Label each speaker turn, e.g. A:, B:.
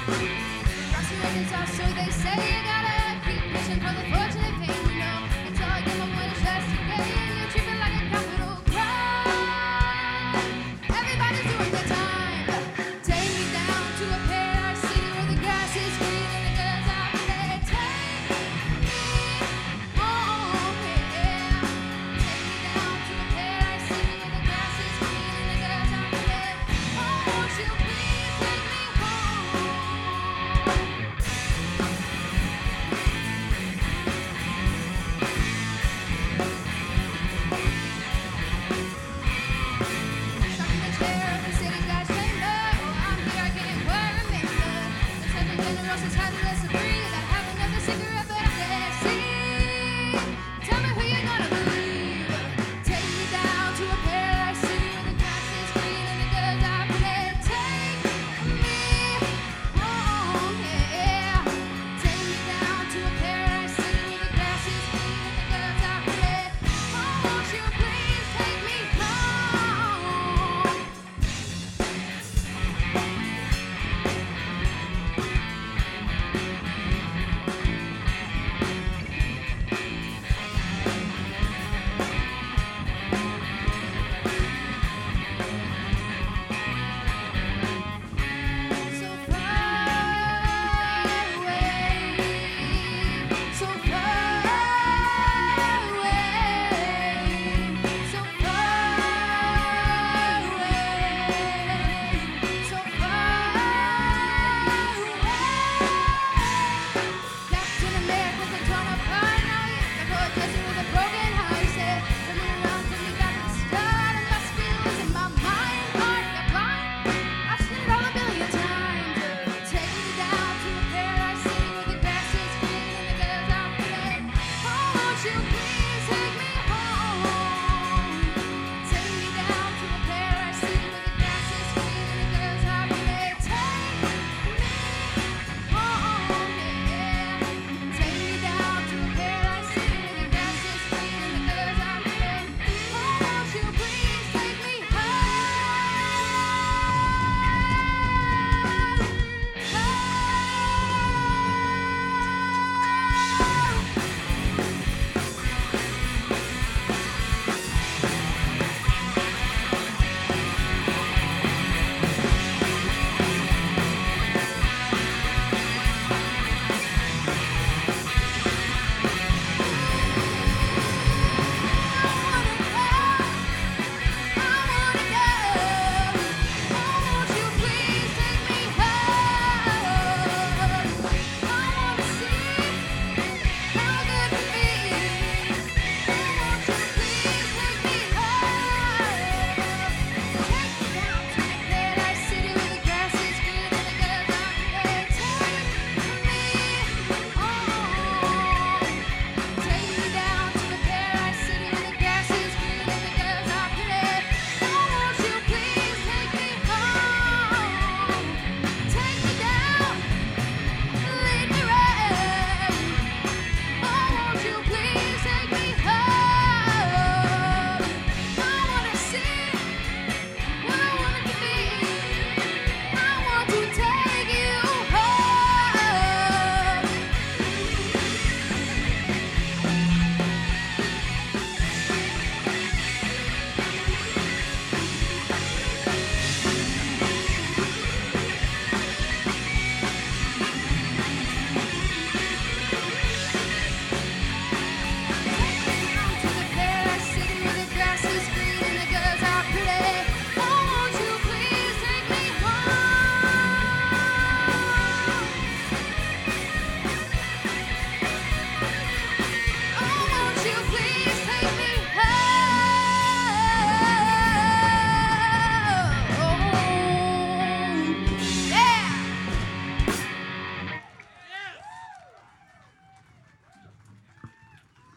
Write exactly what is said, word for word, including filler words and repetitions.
A: Cross your legends off, so they say you gotta keep pushing for the fortunate fame, you know. Until I give them what it's just to gain. You treat me like a capital crime. Everybody's doing their time. Take me down to a paradise city where the grass is green and the girls out there. Take me home, yeah. Take me down to a paradise city where the grass is green and the girls out there. Oh, won't you please take me home? Stuck in the chair of the city gas chamber. Oh, I'm here, I can't quite remember. The Seven Generals has had a list of